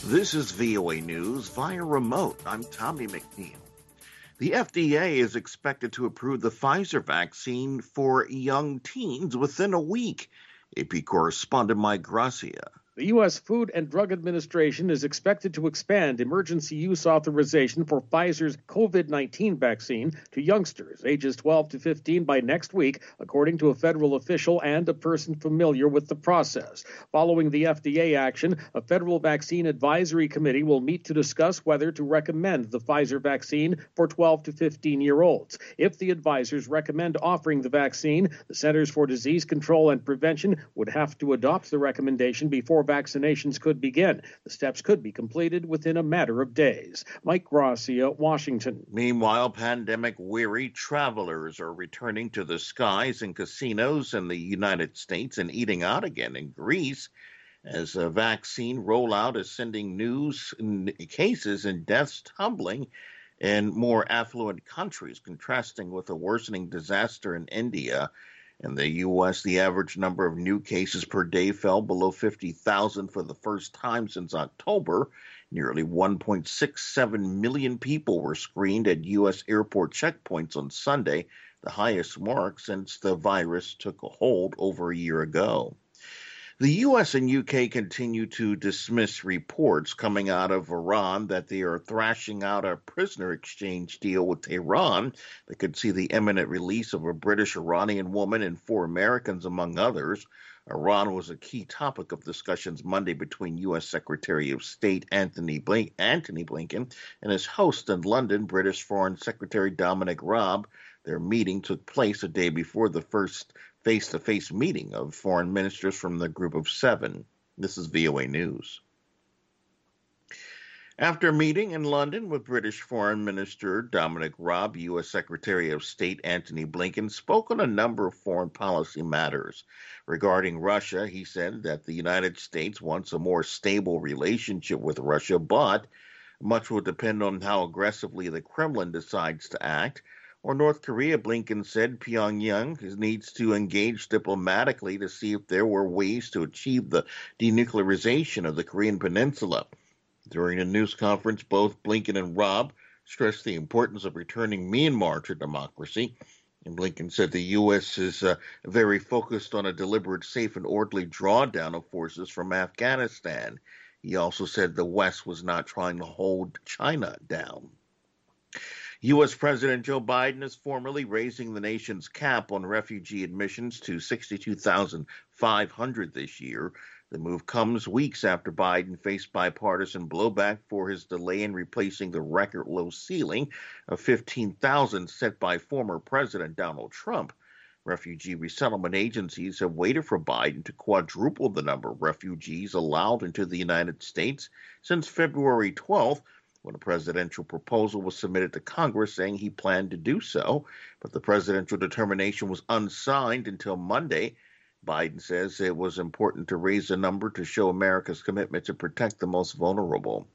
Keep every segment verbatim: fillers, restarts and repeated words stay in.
This is V O A News via remote. I'm Tommy McNeil. The F D A is expected to approve the Pfizer vaccine for young teens within a week. A P correspondent Mike Gracia. The U S Food and Drug Administration is expected to expand emergency use authorization for Pfizer's COVID nineteen vaccine to youngsters ages twelve to fifteen by next week, according to a federal official and a person familiar with the process. Following the F D A action, a federal vaccine advisory committee will meet to discuss whether to recommend the Pfizer vaccine for twelve to fifteen-year-olds. If the advisors recommend offering the vaccine, the Centers for Disease Control and Prevention would have to adopt the recommendation before vaccinations could begin. The steps could be completed within a matter of days. Mike Gracia, Washington. Meanwhile, pandemic-weary travelers are returning to the skies and casinos in the United States and eating out again in Greece as a vaccine rollout is sending news cases and deaths tumbling in more affluent countries, contrasting with a worsening disaster in India. In the U S, the average number of new cases per day fell below fifty thousand for the first time since October. Nearly one point six seven million people were screened at U S airport checkpoints on Sunday, the highest mark since the virus took a hold over a year ago. The U S and U K continue to dismiss reports coming out of Iran that they are thrashing out a prisoner exchange deal with Tehran that could see the imminent release of a British-Iranian woman and four Americans, among others. Iran was a key topic of discussions Monday between U S Secretary of State Anthony Blink- Antony Blinken and his host in London, British Foreign Secretary Dominic Raab. Their meeting took place a day before the first face-to-face meeting of foreign ministers from the group of seven. This is V O A News. After a meeting in London with British Foreign Minister Dominic Raab, U S Secretary of State Antony Blinken spoke on a number of foreign policy matters. Regarding Russia, he said that the United States wants a more stable relationship with Russia, but much will depend on how aggressively the Kremlin decides to act. Or North Korea, Blinken said Pyongyang needs to engage diplomatically to see if there were ways to achieve the denuclearization of the Korean Peninsula. During a news conference, both Blinken and Raab stressed the importance of returning Myanmar to democracy. And Blinken said the U S is uh, very focused on a deliberate, safe, and orderly drawdown of forces from Afghanistan. He also said the West was not trying to hold China down. U S President Joe Biden is formally raising the nation's cap on refugee admissions to sixty-two thousand five hundred this year. The move comes weeks after Biden faced bipartisan blowback for his delay in replacing the record-low ceiling of fifteen thousand set by former President Donald Trump. Refugee resettlement agencies have waited for Biden to quadruple the number of refugees allowed into the United States since February twelfth, when a presidential proposal was submitted to Congress saying he planned to do so, but the presidential determination was unsigned until Monday. Biden says it was important to raise the number to show America's commitment to protect the most vulnerable.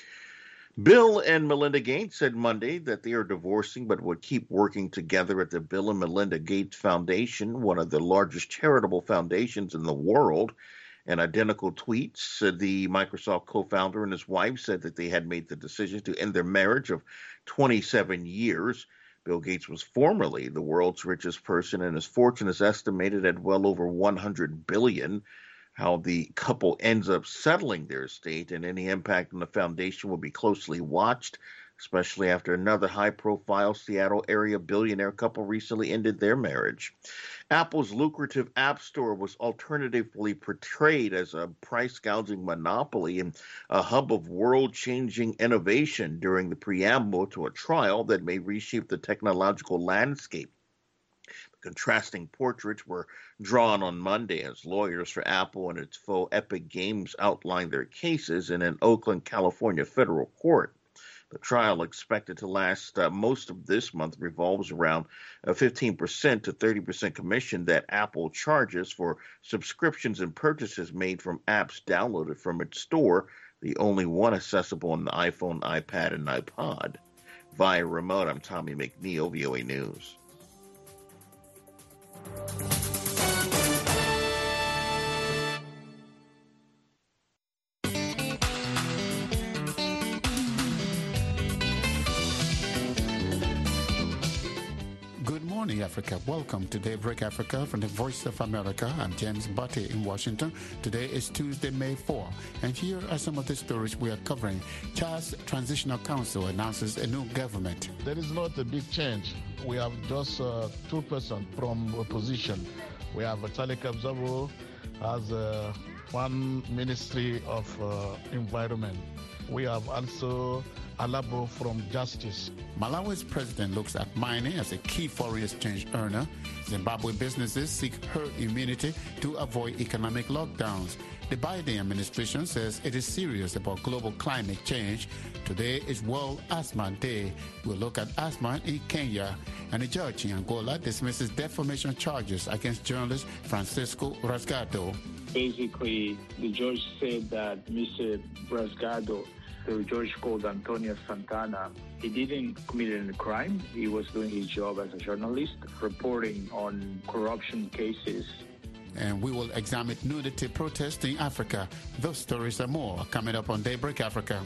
Bill and Melinda Gates said Monday that they are divorcing but would keep working together at the Bill and Melinda Gates Foundation, one of the largest charitable foundations in the world. In identical tweets, uh, the Microsoft co-founder and his wife said that they had made the decision to end their marriage of twenty-seven years. Bill Gates was formerly the world's richest person, and his fortune is estimated at well over one hundred billion dollars. How the couple ends up settling their estate and any impact on the foundation will be closely watched, especially after another high-profile Seattle area billionaire couple recently ended their marriage. Apple's lucrative App Store was alternatively portrayed as a price-gouging monopoly and a hub of world-changing innovation during the preamble to a trial that may reshape the technological landscape. The contrasting portraits were drawn on Monday as lawyers for Apple and its foe Epic Games outlined their cases in an Oakland, California federal court. The trial, expected to last uh, most of this month, revolves around a fifteen percent to thirty percent commission that Apple charges for subscriptions and purchases made from apps downloaded from its store, the only one accessible on the iPhone, iPad, and iPod. Via remote, I'm Tommy McNeil, V O A News. morning, Africa. Welcome to Daybreak Africa from the Voice of America. I'm James Butte in Washington. Today is Tuesday, May fourth, and here are some of the stories we are covering. Chad's Transitional Council announces a new government. There is not a big change. We have just uh, two persons from opposition. We have Saleh Kabzabo as uh, one Ministry of uh, Environment. We have also Alabo from Justice. Malawi's president looks at mining as a key foreign exchange earner. Zimbabwe businesses seek herd immunity to avoid economic lockdowns. The Biden administration says it is serious about global climate change. Today is World Asthma Day. We'll look at asthma in Kenya. And a judge in Angola dismisses defamation charges against journalist Francisco Rasgado. Basically, the judge said that Mister Rasgado, the judge called Antonio Santana, he didn't commit any crime. He was doing his job as a journalist, reporting on corruption cases. And we will examine nudity protests in Africa. Those stories and more coming up on Daybreak Africa.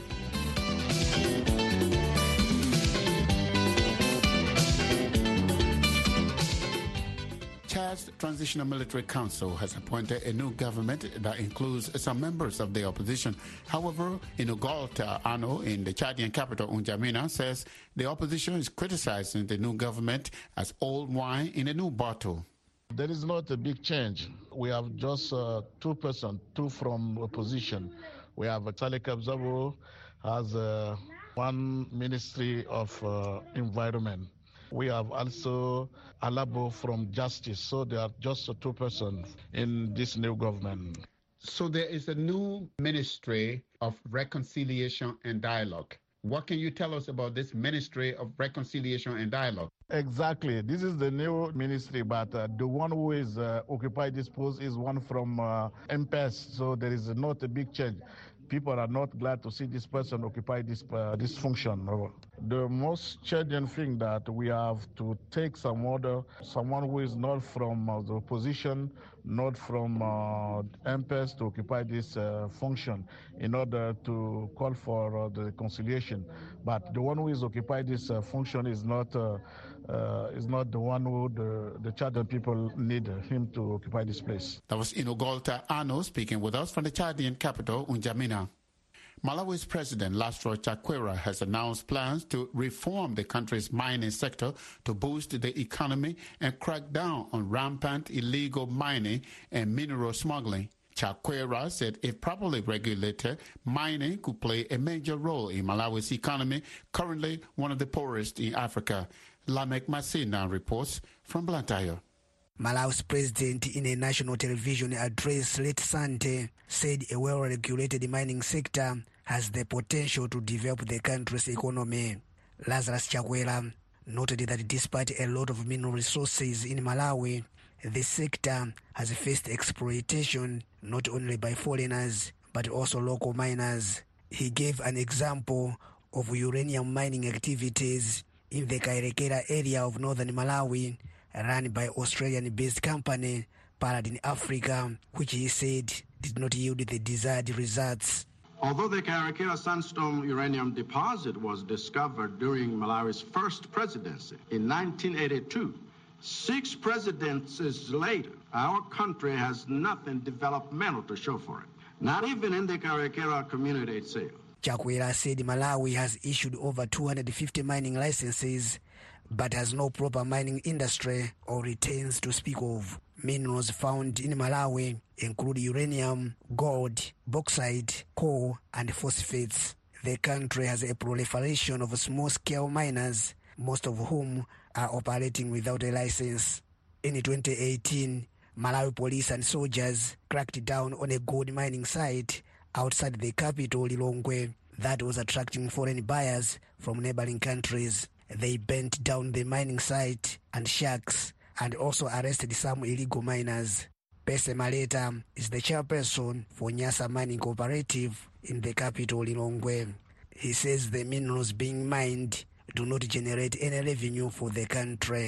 Chad's Transitional Military Council has appointed a new government that includes some members of the opposition. However, Inugolta Ano in the Chadian capital, N'Djamena, says the opposition is criticizing the new government as old wine in a new bottle. There is not a big change. We have just uh, two persons, two from opposition. We have Saleh Kabzabo as uh, one Ministry of uh, Environment. We have also Alabo from Justice. So there are just two persons in this new government. So there is a new Ministry of Reconciliation and Dialogue. What can you tell us about this Ministry of Reconciliation and Dialogue? Exactly. This is the new ministry, but uh, the one who is uh, occupied this post is one from uh, M P E S, so there is not a big change. People are not glad to see this person occupy this uh, this function. The most challenging thing that we have to take some order, someone who is not from uh, the opposition, not from uh, M P E S to occupy this uh, function in order to call for uh, the reconciliation. But the one who is occupied this uh, function is not uh, uh, is not the one who the, the Chadian people need him to occupy this place. That was Inugolta Ano speaking with us from the Chadian capital, N'Djamena. Malawi's president, Laszlo Chakwera, has announced plans to reform the country's mining sector to boost the economy and crack down on rampant illegal mining and mineral smuggling. Chakwera said if properly regulated, mining could play a major role in Malawi's economy, currently one of the poorest in Africa. Lamek Masina reports from Blantyre. Malawi's president, in a national television address late Sunday, said a well-regulated mining sector has the potential to develop the country's economy. Lazarus Chakwera noted that despite a lot of mineral resources in Malawi, the sector has faced exploitation not only by foreigners but also local miners. He gave an example of uranium mining activities in the Kairekera area of northern Malawi, run by Australian-based company Paladin Africa, which he said did not yield the desired results. Although the Kairekera sandstone uranium deposit was discovered during Malawi's first presidency in nineteen eighty-two, six presidencies later, our country has nothing developmental to show for it, not even in the Kairekera community itself. Chakwera said Malawi has issued over two hundred fifty mining licenses but has no proper mining industry or retains to speak of. Minerals found in Malawi include uranium, gold, bauxite, coal, and phosphates. The country has a proliferation of small-scale miners, most of whom are operating without a license. In twenty eighteen, Malawi police and soldiers cracked down on a gold mining site outside the capital, Lilongwe, that was attracting foreign buyers from neighboring countries. They burnt down the mining site and shacks and also arrested some illegal miners. Pese Maleta is the chairperson for Nyasa Mining Cooperative in the capital, Lilongwe. He says the minerals being mined do not generate any revenue for the country.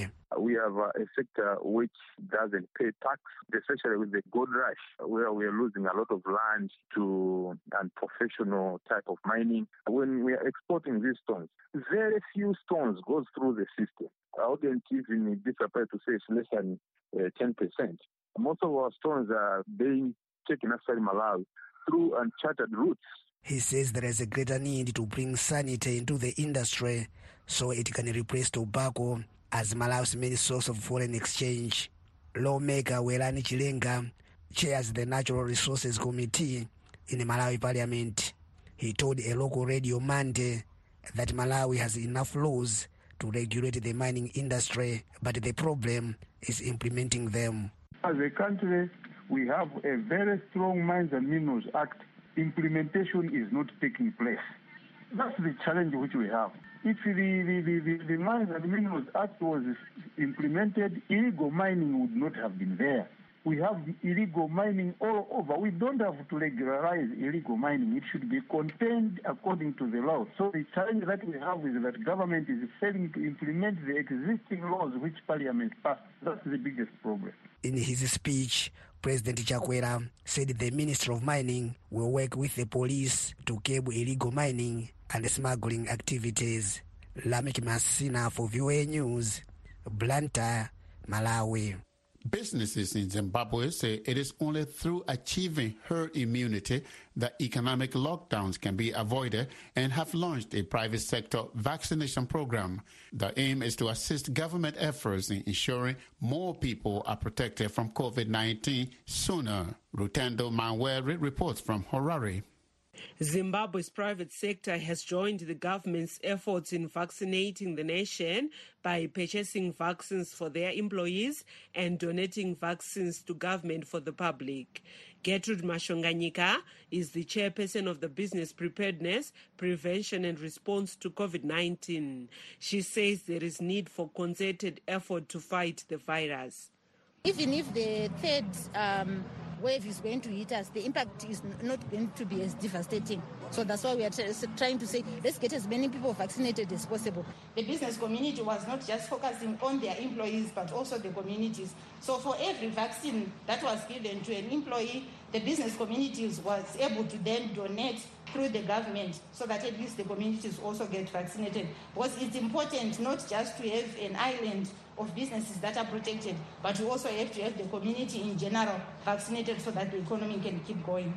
we have uh, a sector which doesn't pay tax, especially with the gold rush, where we are losing a lot of land to unprofessional type of mining. When we are exporting these stones, very few stones goes through the system. I wouldn't even be surprised to say it's less than uh, ten percent. Most of our stones are being taken outside Malawi through uncharted routes. He says there is a greater need to bring sanity into the industry so it can replace tobacco as Malawi's main source of foreign exchange. Lawmaker Welani Chilenga chairs the Natural Resources Committee in the Malawi Parliament. He told a local radio Monday that Malawi has enough laws to regulate the mining industry, but the problem is implementing them. As a country, we have a very strong Mines and Minerals Act. Implementation is not taking place. That's the challenge which we have. If the, the, the, the Mines and Minerals Act was implemented, illegal mining would not have been there. We have illegal mining all over. We don't have to regularize illegal mining. It should be contained according to the law. So the challenge that we have is that government is failing to implement the existing laws which Parliament passed. That's the biggest problem. In his speech, President Chakwera said the Ministry of Mining will work with the police to curb illegal mining and smuggling activities. Lamek Masina for V O A News, Blantyre, Malawi. Businesses in Zimbabwe say it is only through achieving herd immunity that economic lockdowns can be avoided and have launched a private sector vaccination program. The aim is to assist government efforts in ensuring more people are protected from COVID nineteen sooner. Rutendo Manweri reports from Harare. Zimbabwe's private sector has joined the government's efforts in vaccinating the nation by purchasing vaccines for their employees and donating vaccines to government for the public. Gertrude Mashonganyika is the chairperson of the Business Preparedness, Prevention and Response to COVID nineteen. She says there is need for concerted effort to fight the virus. Even if the third um, wave is going to hit us, the impact is not going to be as devastating. So that's why we are trying to say, let's get as many people vaccinated as possible. The business community was not just focusing on their employees, but also the communities. So for every vaccine that was given to an employee, the business communities was able to then donate through the government so that at least the communities also get vaccinated. Because it's important not just to have an island of businesses that are protected, but we also have to have the community in general vaccinated so that the economy can keep going.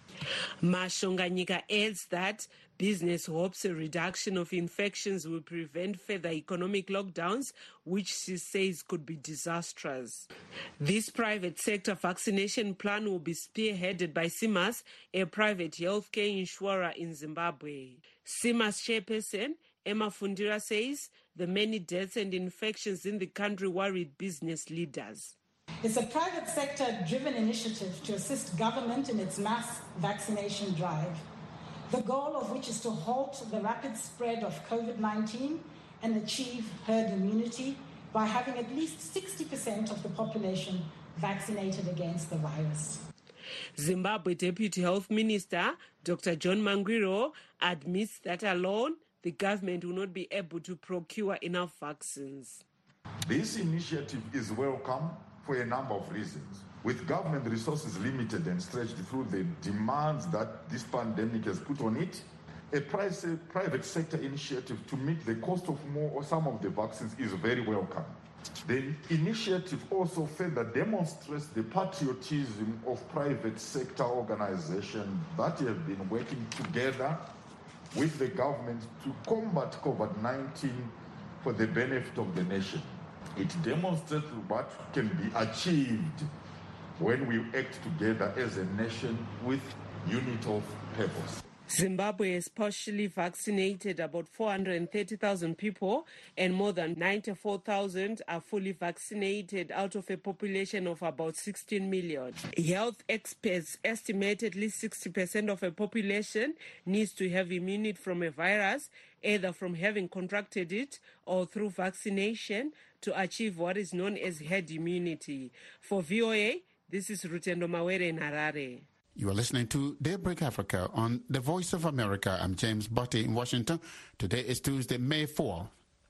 Mashonganyika adds that business hopes a reduction of infections will prevent further economic lockdowns, which she says could be disastrous. This private sector vaccination plan will be spearheaded by CIMAS, a private healthcare insurer in Zimbabwe. CIMAS chairperson Emma Fundira says the many deaths and infections in the country worried business leaders. It's a private sector-driven initiative to assist government in its mass vaccination drive, the goal of which is to halt the rapid spread of COVID nineteen and achieve herd immunity by having at least sixty percent of the population vaccinated against the virus. Zimbabwe Deputy Health Minister Doctor John Mangwiro admits that alone the government will not be able to procure enough vaccines. This initiative is welcome for a number of reasons. With government resources limited and stretched through the demands that this pandemic has put on it, a private sector initiative to meet the cost of more or some of the vaccines is very welcome. The initiative also further demonstrates the patriotism of private sector organizations that have been working together with the government to combat COVID nineteen for the benefit of the nation. It demonstrates what can be achieved when we act together as a nation with unit of purpose. Zimbabwe has partially vaccinated about four hundred thirty thousand people, and more than ninety-four thousand are fully vaccinated out of a population of about sixteen million. Health experts estimate at least sixty percent of a population needs to have immunity from a virus, either from having contracted it or through vaccination, to achieve what is known as herd immunity. For V O A, this is Rutendo Mawere in Harare. You are listening to Daybreak Africa on the Voice of America. I'm James Botti in Washington. Today is Tuesday, May fourth.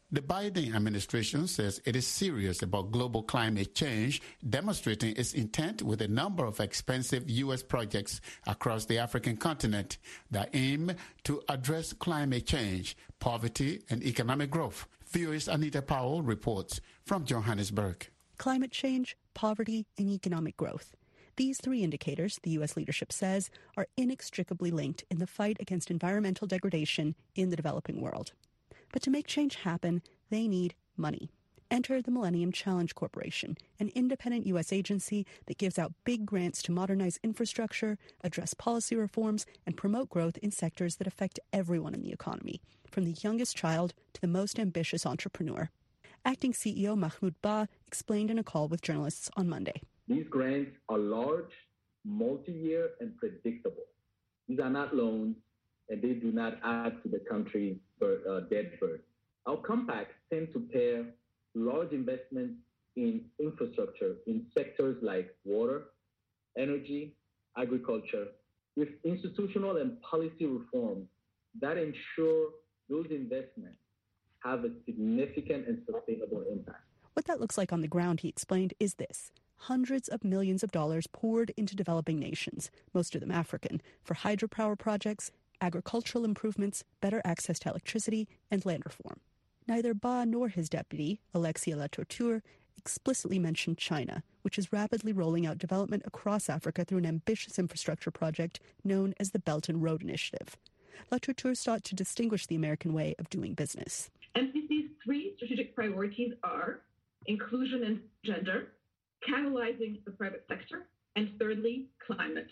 The Biden administration says it is serious about global climate change, demonstrating its intent with a number of expensive U S projects across the African continent that aim to address climate change, poverty, and economic growth. V O A's Anita Powell reports from Johannesburg. Climate change, poverty, and economic growth. These three indicators, the U S leadership says, are inextricably linked in the fight against environmental degradation in the developing world. But to make change happen, they need money. Enter the Millennium Challenge Corporation, an independent U S agency that gives out big grants to modernize infrastructure, address policy reforms, and promote growth in sectors that affect everyone in the economy, from the youngest child to the most ambitious entrepreneur. Acting C E O Mahmoud Ba explained in a call with journalists on Monday. These grants are large, multi-year, and predictable. These are not loans, and they do not add to the country's uh, debt burden. Our compacts tend to pair large investments in infrastructure in sectors like water, energy, agriculture, with institutional and policy reforms that ensure those investments have a significant and sustainable impact. What that looks like on the ground, he explained, is this. Hundreds of millions of dollars poured into developing nations, most of them African, for hydropower projects, agricultural improvements, better access to electricity, and land reform. Neither Ba nor his deputy, Alexia Latour, explicitly mentioned China, which is rapidly rolling out development across Africa through an ambitious infrastructure project known as the Belt and Road Initiative. Latour sought to distinguish the American way of doing business. M C C's three strategic priorities are inclusion and gender, catalyzing the private sector, and thirdly, climate.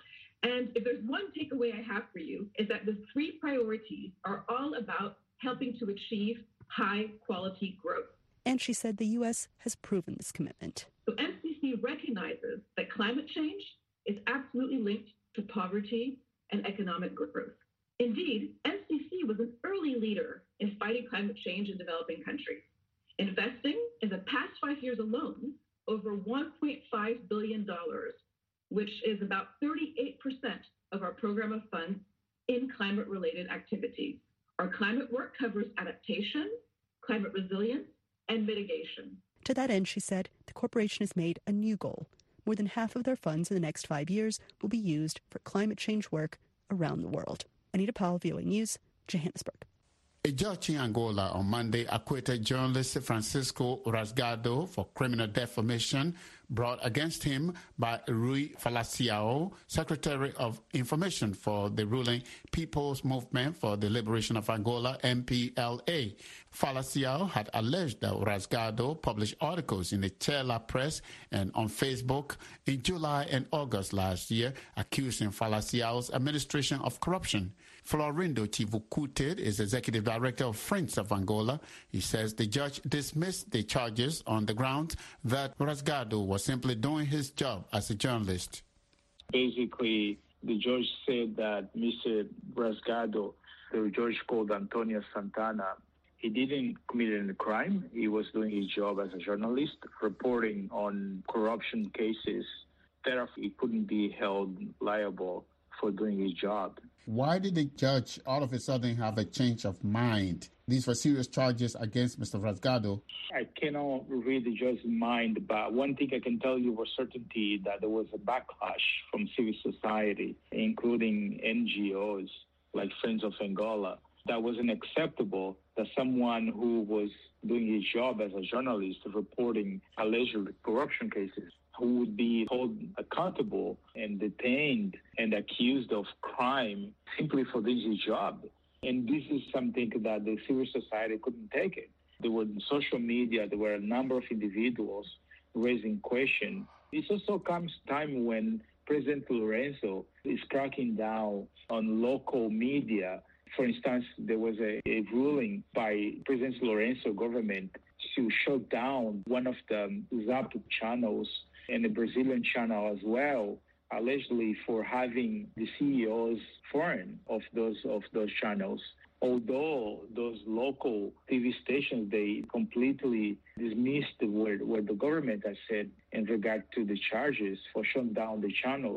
And if there's one takeaway I have for you, is that the three priorities are all about helping to achieve high-quality growth. And she said the U S has proven this commitment. So M C C recognizes that climate change is absolutely linked to poverty and economic growth. Indeed, M C C was an early leader in fighting climate change in developing countries, investing in the past five years alone over one point five billion dollars, which is about thirty-eight percent of our program of funds in climate-related activities. Our climate work covers adaptation, climate resilience, and mitigation. To that end, she said, the corporation has made a new goal. More than half of their funds in the next five years will be used for climate change work around the world. Anita Powell, V O A News, Johannesburg. A judge in Angola on Monday acquitted journalist Francisco Rasgado for criminal defamation brought against him by Rui Falaciao, Secretary of Information for the ruling People's Movement for the Liberation of Angola, M P L A. Falaciao had alleged that Rasgado published articles in the Chela Press and on Facebook in July and August last year, accusing Falaciao's administration of corruption. Florindo Chivukute is executive director of Friends of Angola. He says the judge dismissed the charges on the grounds that Rasgado was simply doing his job as a journalist. Basically, the judge said that Mister Rasgado, the judge called Antonio Santana, he didn't commit any crime. He was doing his job as a journalist, reporting on corruption cases. Therefore, he couldn't be held liable for doing his job. Why did the judge all of a sudden have a change of mind? These were serious charges against Mister Rasgado. I cannot read the judge's mind, but one thing I can tell you with certainty that there was a backlash from civil society, including N G Os like Friends of Angola. That wasn't acceptable that someone who was doing his job as a journalist reporting alleged corruption cases, who would be held accountable and detained and accused of crime simply for doing his job. And this is something that the civil society couldn't take it. There were social media, there were a number of individuals raising questions. It also comes time when President Lourenço is cracking down on local media. For instance, there was a, a ruling by President Lourenço government to shut down one of the Zap channels and the Brazilian channel as well, allegedly for having the C E Os foreign of those of those channels. Although those local T V stations, they completely dismissed what, what the government has said in regard to the charges for shutting down the channels.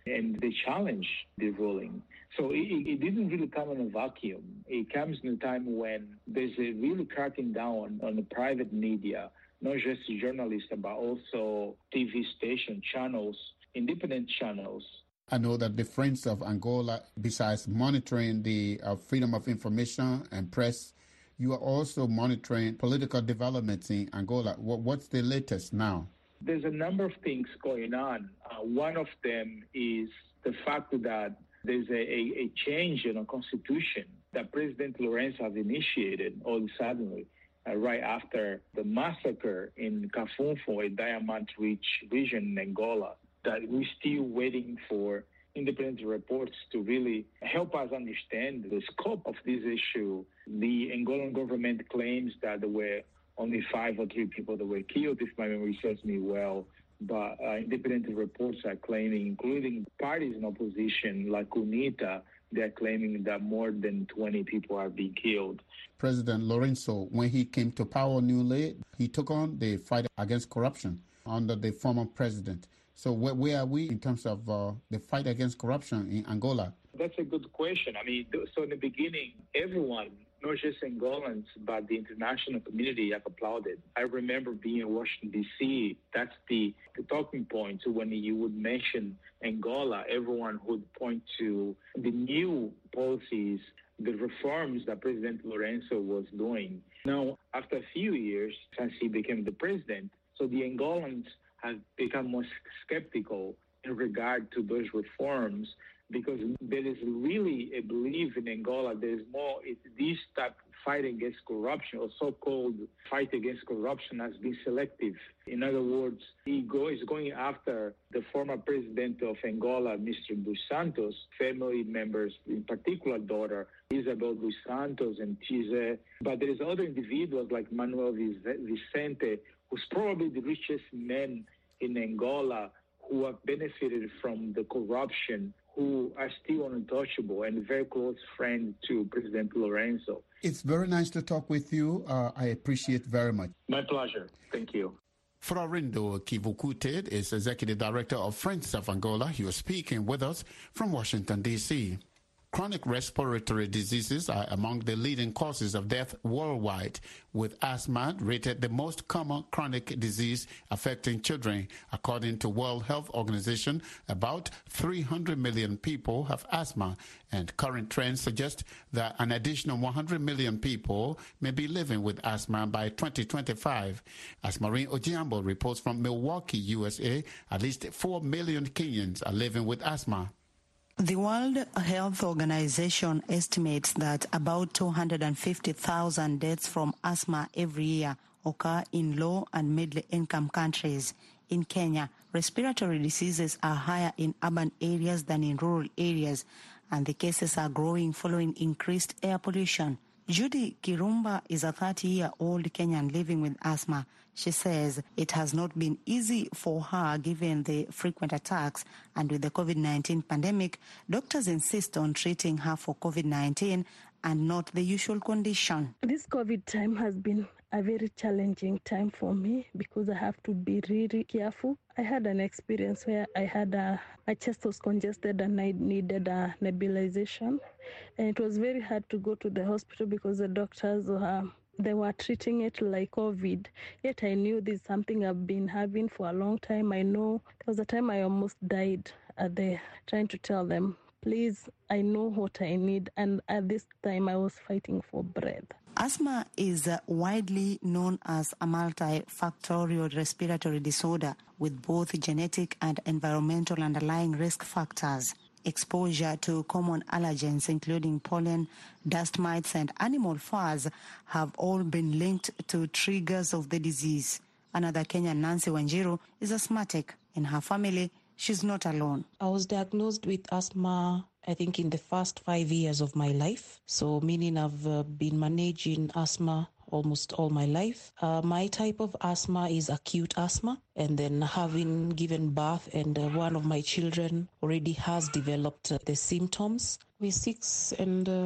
and they challenged the ruling. So it, it didn't really come in a vacuum. It comes in a time when there's a really cracking down on the private media, not just journalists, but also T V station channels, independent channels. I know that the Friends of Angola, besides monitoring the uh, freedom of information and press, you are also monitoring political developments in Angola. What, what's the latest now? There's a number of things going on. Uh, one of them is the fact that there's a, a, a change in a constitution that President Lourenço has initiated all suddenly, uh, right after the massacre in Cafunfo, a diamond-rich region in Angola, that we're still waiting for independent reports to really help us understand the scope of this issue. The Angolan government claims that there were only five or three people that were killed, if my memory serves me well. But uh, independent reports are claiming, including parties in opposition like UNITA, they're claiming that more than twenty people are being killed. President Lourenço, when he came to power newly, he took on the fight against corruption under the former president. So where, where are we in terms of uh, the fight against corruption in Angola? That's a good question. I mean, so in the beginning, everyone, not just Angolans, but the international community have applauded. I remember being in Washington, D C. That's the, the talking point. So when you would mention Angola, everyone would point to the new policies, the reforms that President Lourenço was doing. Now, after a few years, since he became the president, so the Angolans have become more skeptical in regard to those reforms, because there is really a belief in Angola there is more, it, this type of fight against corruption, or so-called fight against corruption, has been selective. In other words, he go, is going after the former president of Angola, Mister Dos Santos, family members, in particular daughter, Isabel Dos Santos and Tizé. But there is other individuals like Manuel Vicente, who's probably the richest man in Angola, who have benefited from the corruption, who are still untouchable and very close friends to President Lourenço. It's very nice to talk with you. Uh, I appreciate very much. My pleasure. Thank you. Florindo Kivukute is Executive Director of Friends of Angola. He was speaking with us from Washington, D C Chronic respiratory diseases are among the leading causes of death worldwide, with asthma rated the most common chronic disease affecting children. According to World Health Organization, about three hundred million people have asthma, and current trends suggest that an additional one hundred million people may be living with asthma by twenty twenty-five. As Maureen Ojiambo reports from Milwaukee, U S A, at least four million Kenyans are living with asthma. The World Health Organization estimates that about two hundred fifty thousand deaths from asthma every year occur in low and middle-income countries. In Kenya, respiratory diseases are higher in urban areas than in rural areas, and the cases are growing following increased air pollution. Judy Kirumba is a thirty-year-old Kenyan living with asthma. She says it has not been easy for her given the frequent attacks, and with the COVID nineteen pandemic, doctors insist on treating her for COVID nineteen and not the usual condition. This COVID time has been a very challenging time for me because I have to be really careful. I had an experience where I had a, my chest was congested and I needed a nebulization. And it was very hard to go to the hospital because the doctors were, they were treating it like COVID. Yet I knew this is something I've been having for a long time. I know there was a time I almost died at the trying to tell them, please, I know what I need. And at this time I was fighting for breath. Asthma is widely known as a multifactorial respiratory disorder with both genetic and environmental underlying risk factors. Exposure to common allergens, including pollen, dust mites, and animal furs, have all been linked to triggers of the disease. Another Kenyan, Nancy Wanjiru, is asthmatic. In her family, she's not alone. I was diagnosed with asthma, I think, in the first five years of my life. So meaning I've uh, been managing asthma almost all my life. Uh, my type of asthma is acute asthma. And then having given birth and uh, one of my children already has developed uh, the symptoms. We're six and uh,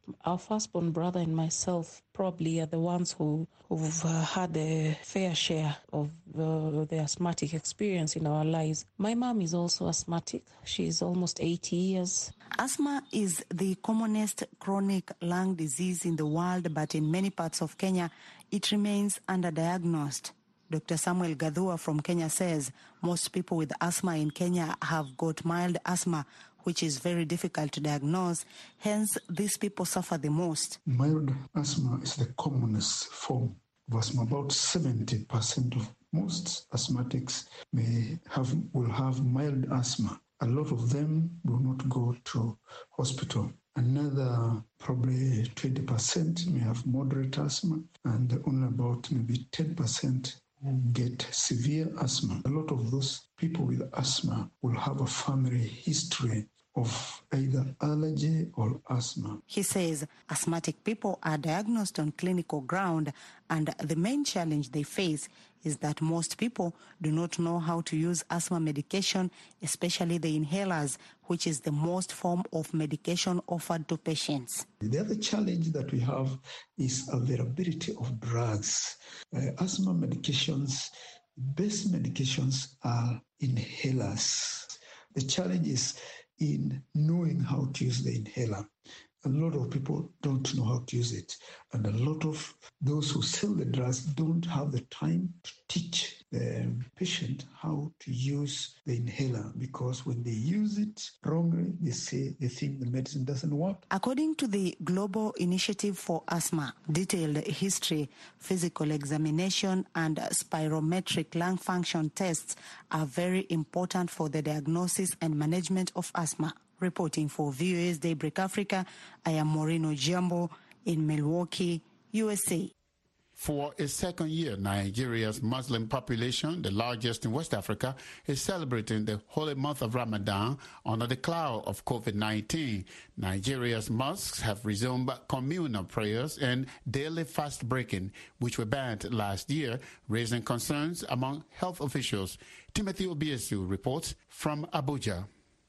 Our firstborn brother and myself probably are the ones who, who've uh, had a fair share of uh, the asthmatic experience in our lives. My mom is also asthmatic. She's almost eighty years. Asthma is the commonest chronic lung disease in the world, but in many parts of Kenya, it remains underdiagnosed. Doctor Samuel Gadhua from Kenya says most people with asthma in Kenya have got mild asthma, which is very difficult to diagnose. Hence, these people suffer the most. Mild asthma is the commonest form of asthma. About seventy percent of most asthmatics may have will have mild asthma. A lot of them will not go to hospital. Another probably twenty percent may have moderate asthma, and only about maybe ten percent will get severe asthma. A lot of those people with asthma will have a family history of either allergy or asthma. He says asthmatic people are diagnosed on clinical ground, and the main challenge they face is that most people do not know how to use asthma medication, especially the inhalers, which is the most form of medication offered to patients. The other challenge that we have is availability of drugs. Uh, asthma medications, best medications are inhalers. The challenge is in knowing how to use the inhaler. A lot of people don't know how to use it, and a lot of those who sell the drugs don't have the time to teach the patient how to use the inhaler, because when they use it wrongly, they say they think the medicine doesn't work. According to the Global Initiative for Asthma, detailed history, physical examination, and spirometric lung function tests are very important for the diagnosis and management of asthma. Reporting for V O A's Daybreak Africa, I am Moreno Jambo in Milwaukee, U S A. For a second year, Nigeria's Muslim population, the largest in West Africa, is celebrating the holy month of Ramadan under the cloud of COVID nineteen. Nigeria's mosques have resumed communal prayers and daily fast breaking, which were banned last year, raising concerns among health officials. Timothy Obiesu reports from Abuja.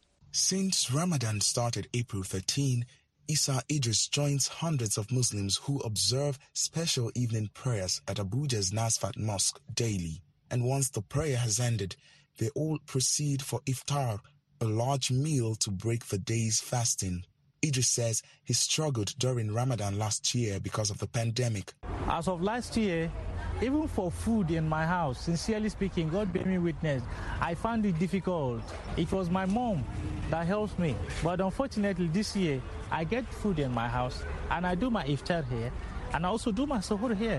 Since Ramadan started April thirteenth, Issa Idris joins hundreds of Muslims who observe special evening prayers at Abuja's Nasfat Mosque daily. And once the prayer has ended, they all proceed for iftar, a large meal to break the day's fasting. Idris says he struggled during Ramadan last year because of the pandemic. As of last year, even for food in my house, sincerely speaking, God bear me witness, I found it difficult. It was my mom that helped me. But unfortunately, this year, I get food in my house, and I do my iftar here, and I also do my sahur here.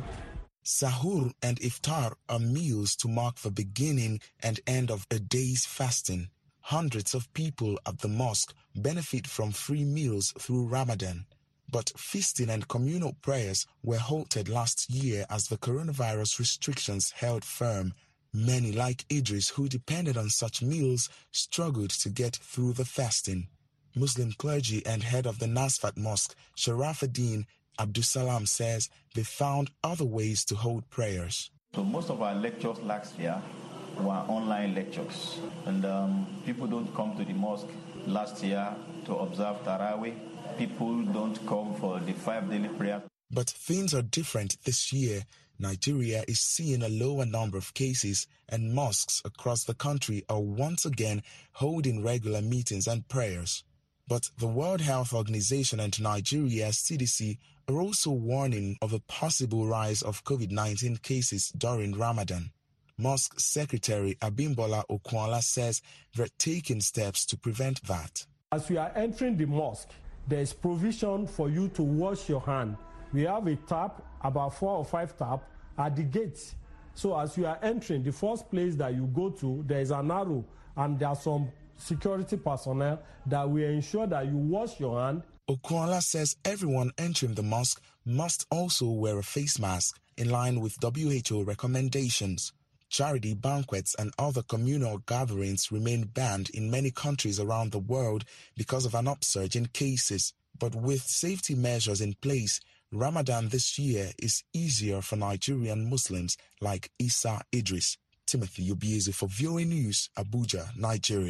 Sahur and iftar are meals to mark the beginning and end of a day's fasting. Hundreds of people at the mosque benefit from free meals through Ramadan. But feasting and communal prayers were halted last year as the coronavirus restrictions held firm. Many, like Idris, who depended on such meals, struggled to get through the fasting. Muslim clergy and head of the Nasfat Mosque, Sharafuddin Abdusalam, says they found other ways to hold prayers. So most of our lectures last year were online lectures, and um, people don't come to the mosque last year to observe Taraweeh. People don't come for the five daily prayer. But things are different this year. Nigeria is seeing a lower number of cases, and mosques across the country are once again holding regular meetings and prayers. But the World Health Organization and Nigeria's C D C are also warning of a possible rise of COVID nineteen cases during Ramadan. Mosque Secretary Abimbola Okwala says they're taking steps to prevent that. As we are entering the mosque, there is provision for you to wash your hand. We have a tap, about four or five taps, at the gate. So as you are entering, the first place that you go to, there is an arrow, and there are some security personnel that will ensure that you wash your hand. Okwala says everyone entering the mosque must also wear a face mask in line with W H O recommendations. Charity banquets and other communal gatherings remain banned in many countries around the world because of an upsurge in cases. But with safety measures in place, Ramadan this year is easier for Nigerian Muslims like Issa Idris. Timothy Obiezu for V O A News, Abuja, Nigeria.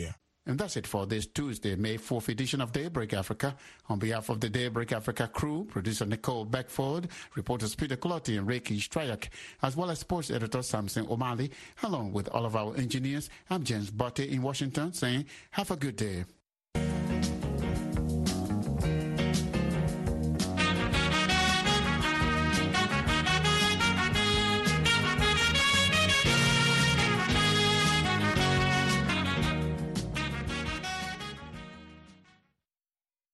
And that's it for this Tuesday, May fourth edition of Daybreak Africa. On behalf of the Daybreak Africa crew, producer Nicole Beckford, reporters Peter Clotti and Reiki Strayak, as well as sports editor Samson O'Malley, along with all of our engineers, I'm James Botte in Washington saying, have a good day.